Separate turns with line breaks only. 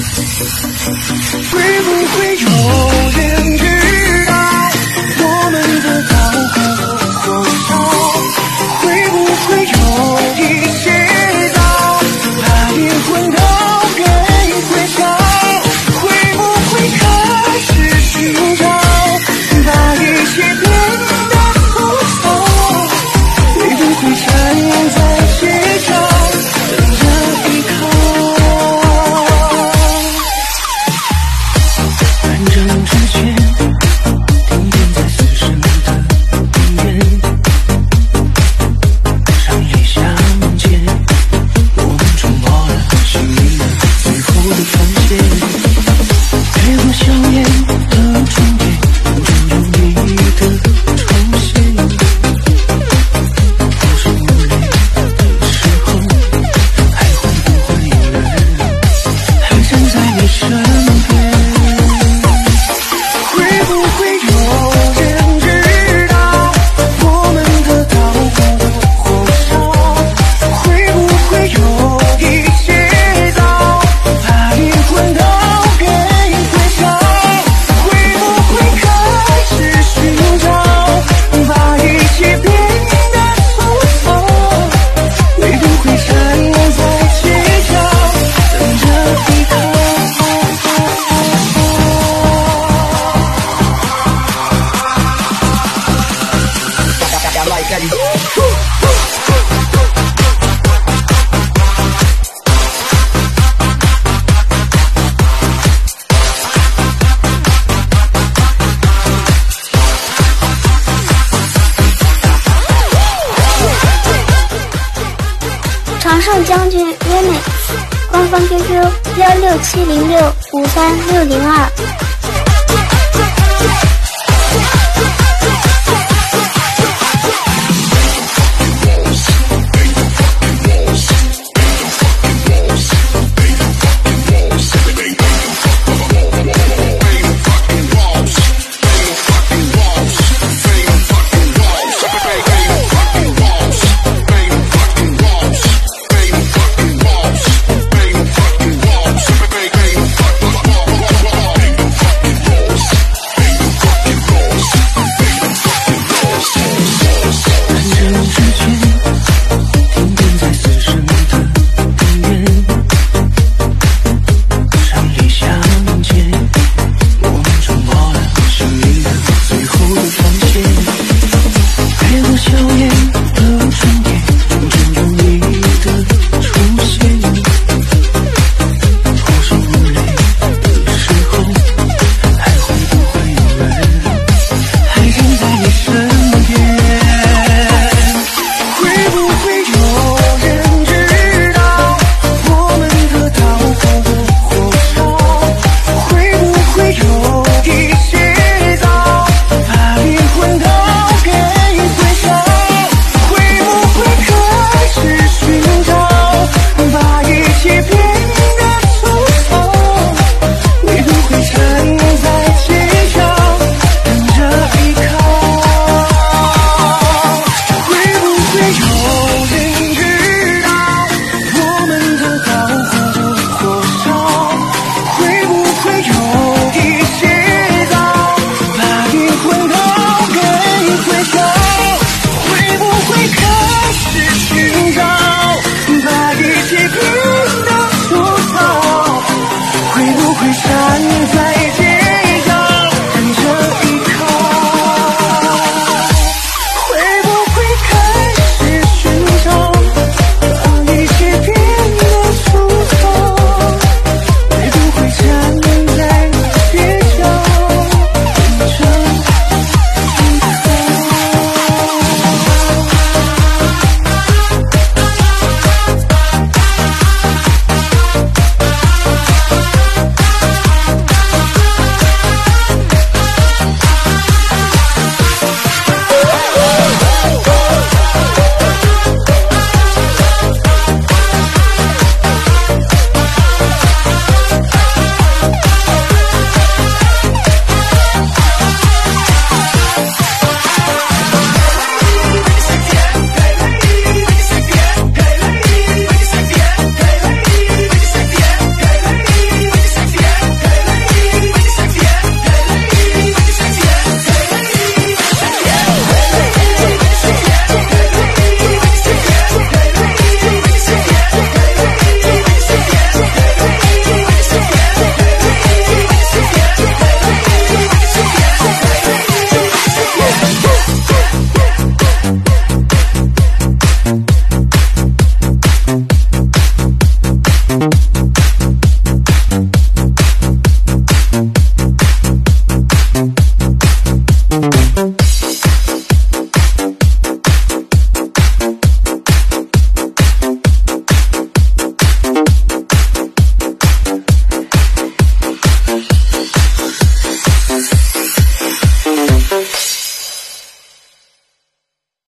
会不会有人知道我们的刀和火烧？会不会有一些刀把灵魂都给毁掉？会不会开始寻找把一切变得粗糙？会不会站在街角等着依靠？反正之前停顿在死神的边缘，伤已相见，我们触摸了心灵的最后的防线，越过硝烟的终点，终有你的出现。好伤无力的时候，还会不会有人还站在你身边？会不会有人知道我们的刀和火烧？会不会有一些刀把灵魂都给毁掉？会不会开始寻找把一切变得粗糙？会不会站在街角等着依靠？
常胜将军 Remix， 官方 QQ 16706-53602。